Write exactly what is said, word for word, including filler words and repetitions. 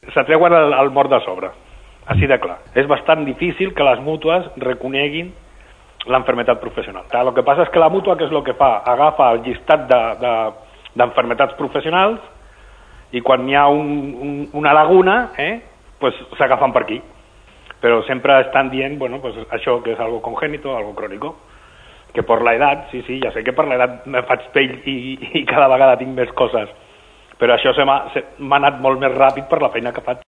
se treuen el, el mort de sobre, així de clar. És bastant difícil que les mútues reconeguin l'enfermetat professional. El que passa és que la mútua, què és el que fa? Agafa el llistat d'enfermetats de, de, professionals i quan hi ha un, un, una laguna, eh, pues s'agafen per aquí. Però sempre estan dient, bueno, pues això que és algo congénito, algo crónico, que per l'edat, sí, sí, ja sé que per l'edat me faig pell i, i cada vegada tinc més coses, però això m'ha anat molt més ràpid per la feina que faig.